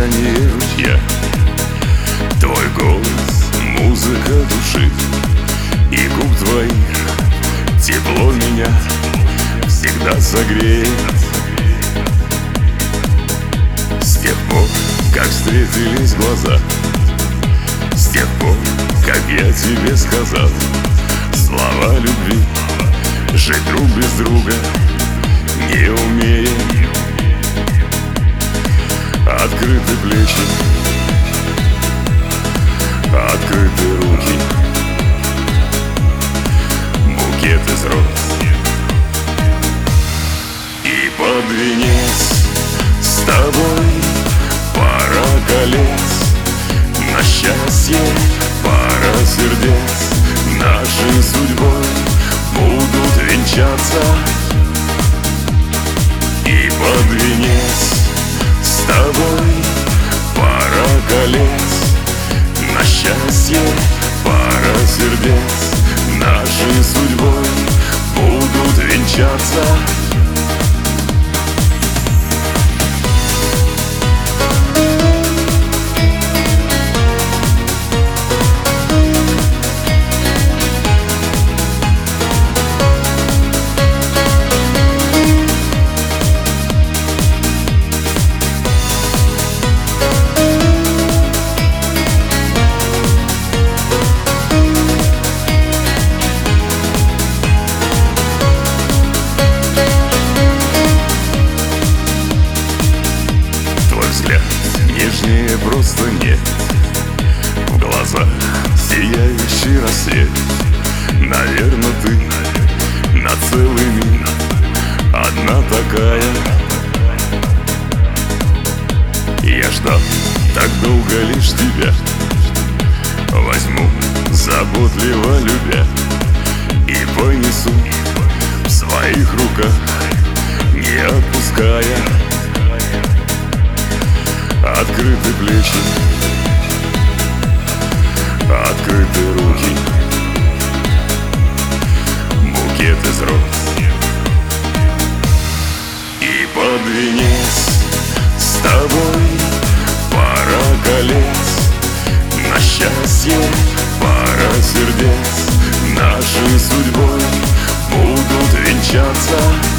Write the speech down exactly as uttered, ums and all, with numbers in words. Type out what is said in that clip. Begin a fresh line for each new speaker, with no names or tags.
журчание ручья. Твой голос — музыка души, и губ твоих тепло меня всегда согреет. С тех пор, как встретились глаза, с тех пор, как я тебе сказал слова любви, жить друг без друга не умеем. Открыты плечи, открыты руки, букет из роз и под венец с тобой пара колец. На счастье пара сердец нашей судьбой будут венчаться. И под венец с тобой пара колец. На счастье пара сердец нашей судьбой будут венчаться. Нежнее просто нет, в глазах сияющий рассвет. Наверно, ты на целый мир одна такая. Я ждал так долго лишь тебя, возьму, заботливо любя, и понесу в своих руках, не отпуская. Открыты плечи, открыты руки, букет из роз и под венец с тобой пара колец. На счастье пара сердец нашей судьбой будут венчаться.